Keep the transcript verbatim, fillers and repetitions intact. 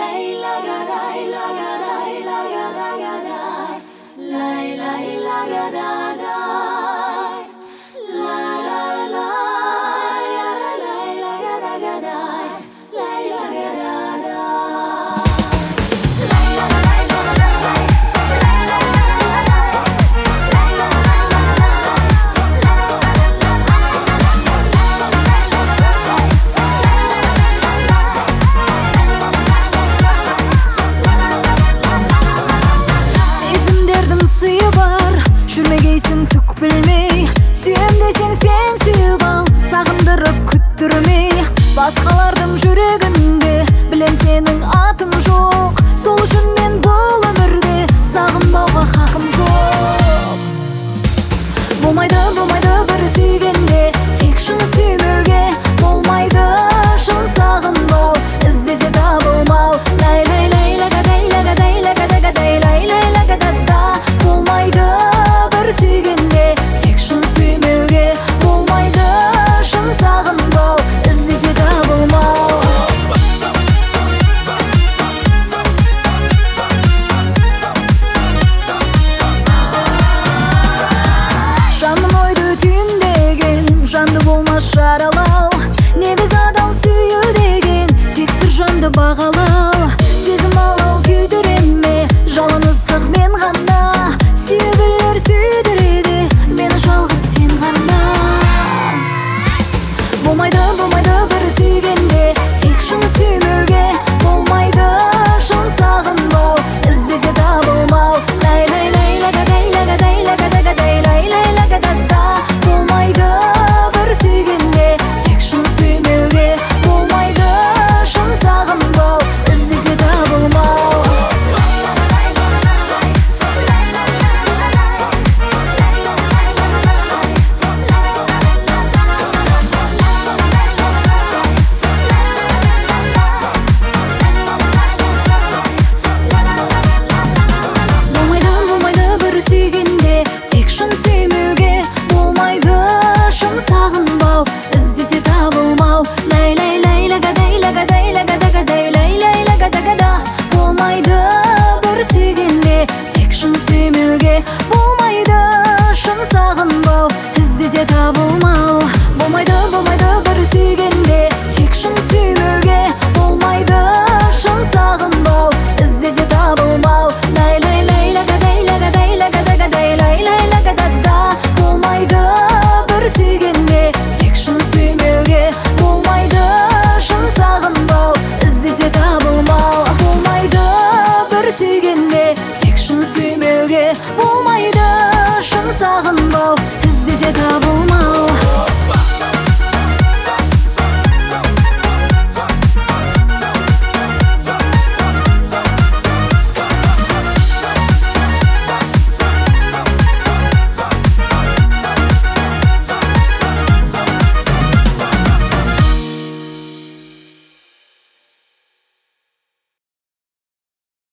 Жүрмегейсің түк білмей, сүйем десең сен сүйіп ал, сағындырып күттірмей. Басқалардың жүрегінде білем сенің атың жоқ, сол үшін мен бұл өмірде сағынбауға хақым жоқ. Болмайды, болмайды бір сүйгенде тек шын сүймеуге, болмайды шын сағынбау, іздесе табылмау. Лай лай лай лагадай лагадай лагадагадай лай лай лагадада. Болмайды бір сүйгенде тек шын сүймеуге, болмайды шын сағынбау, іздесе табылмау. Жаным ойды түйіндеген, жанды болмас жаралау. Негіз адам сүйу деген тек бір жанды бағалау. Сезім алау күйдіреме, жалыныстық мен ғана. Сүйгілер сүйдіреді, мені жалғыз сен ғана. Болмайды, болмайды бір сүйгенде тек шын сүймеуге, болмайды шын сағынбау, іздесе табылмау. Лай лай лай лагадай лагадай лагадагадай лай лай лагадада. Болмайды бір сүйгенде тек шын сүймеуге, болмайды шын сағынбау, іздесе табылмау. Сүйгенде тек шын сүймеуге, болмайды шын сағынбау, іздесе табылмау. Лай лай лай лагадай лагадай лагадагадай лай лай лагадагада. Болмайды бір сүйгенде тек шын сүймеуге, болмайды шын сағынбау, іздесе табылмау. Болмайды, болмайды бір сүйгенде тек шын сүймеуге, болмайды шын сағынбау, іздесе табылмау. Лай лай лай лагадай лагадай лагадагадай лай лай лагадада. Болмайды бір сүйгенде тек шын сүймеуге, болмайды шын сағынбау, іздесе табылмау. Болмайды бір сүйгенде тек шын сүймеуге, болмайды шын сағынбау, іздесе табылмау.